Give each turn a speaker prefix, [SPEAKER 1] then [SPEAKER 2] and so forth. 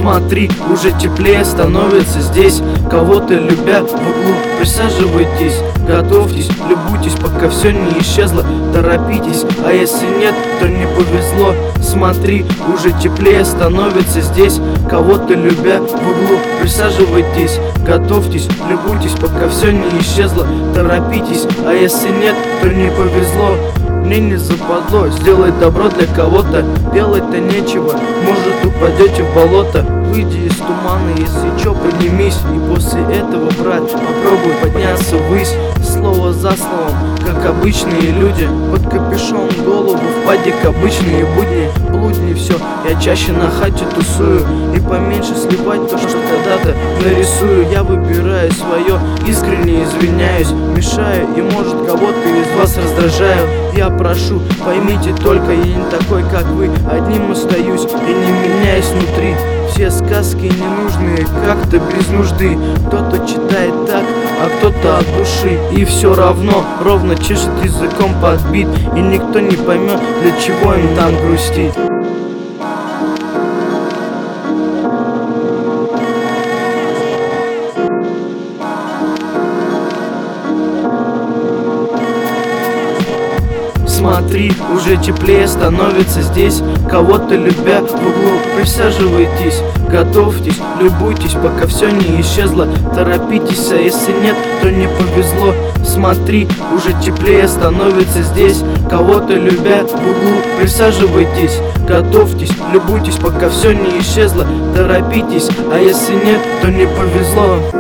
[SPEAKER 1] Смотри, уже теплее становится здесь. Кого-то любя в углу, присаживайтесь, готовьтесь, любуйтесь, пока все не исчезло. Торопитесь, а если нет, то не повезло. Смотри, уже теплее становится здесь. Кого-то любя в углу, присаживайтесь, готовьтесь, любуйтесь, пока все не исчезло. Торопитесь, а если нет, то не повезло. Мне не западло сделать добро для кого-то. Делать-то нечего, может упадете в болото. Выйди из тумана, если чё, поднимись. И после этого, брат, попробуй подняться ввысь. Слово за словом, как обычные люди. Под капюшон голову в падик, обычные будни. Блудни все, я чаще на хате тусую. И поменьше сливать то, что когда-то нарисую. Я выбираю свое, искренне извиняюсь. Мешаю и может кого-то из вас раздражаю. Я прошу, поймите только, я не такой, как вы. Одним остаюсь и не меняюсь внутри. Все сказки ненужные, как-то без нужды. Кто-то читает так, а кто-то от души. И все равно ровно чешет языком подбит. И никто не поймет, для чего им там грустить. Смотри, уже теплее становится здесь. Кого-то любя в углу, присаживайтесь, готовьтесь, любуйтесь, пока все не исчезло. Торопитесь, а если нет, то не повезло. Смотри, уже теплее становится здесь. Кого-то любя в углу, присаживайтесь, готовьтесь, любуйтесь, пока все не исчезло. Торопитесь, а если нет, то не повезло.